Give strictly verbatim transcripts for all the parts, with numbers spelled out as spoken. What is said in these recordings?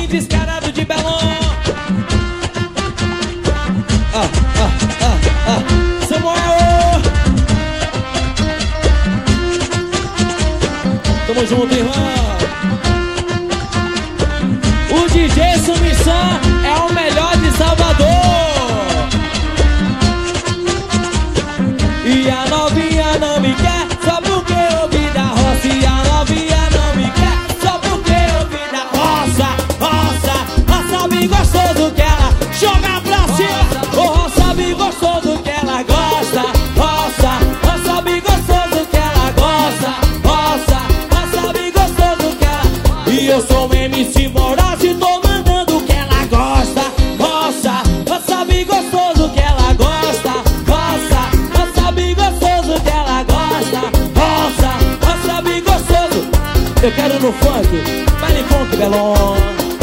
Rio descarado de Belon. Ah, ah, ah, ah. Samuel, tamo junto, irmão. O D J Sumissan é o melhor de Salvador. E a novinha não me quer só porque ouvi da roça. E a novinha não me quer só porque ouvi da roça. Roça, roça bem gostoso que ela joga pra cima. O roça bem gostoso que ela gosta. Roça, roça bem gostoso que ela gosta. Roça, roça bem gostoso que ela. E eu sou o M C Moraes e tô mandando o que ela gosta. Roça, roça bem gostoso que ela gosta. Roça, roça bem gostoso que ela gosta. Roça, roça bem gostoso. Eu quero no funk, baile funk Belon.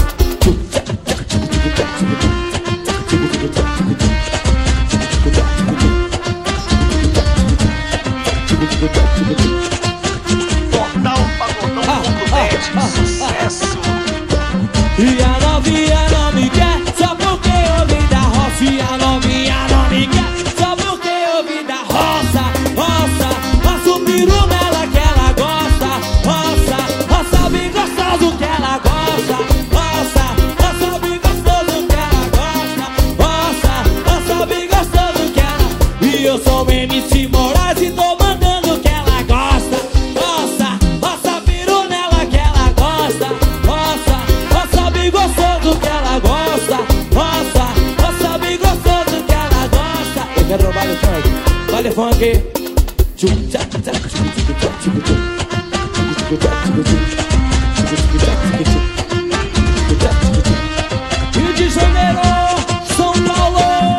Portal Pagodão ponto net, sucesso. E a novinha não me quer só porque ouvi da roça. E a novinha não me quer só porque ouvi da roça. Roça, passa o peru nela que ela gosta. Roça, roça bem gostoso que ela gosta. Roça, roça bem gostoso que ela gosta. Roça, roça bem gostoso que ela. E eu sou o M C Moraes e tô mandando o que ela gosta. Roça, roça peru nela que ela gosta. Roça, roça bem gostoso que ela gosta. Roça, roça bem gostoso que ela gosta. Eu quero baile funk, baile funk. Rio de Janeiro, São Paulo.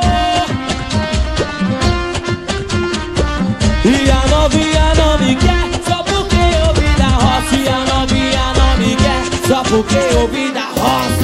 E a novinha não me quer só porque ouvi da roça. E a novinha não me quer só porque ouvi da roça.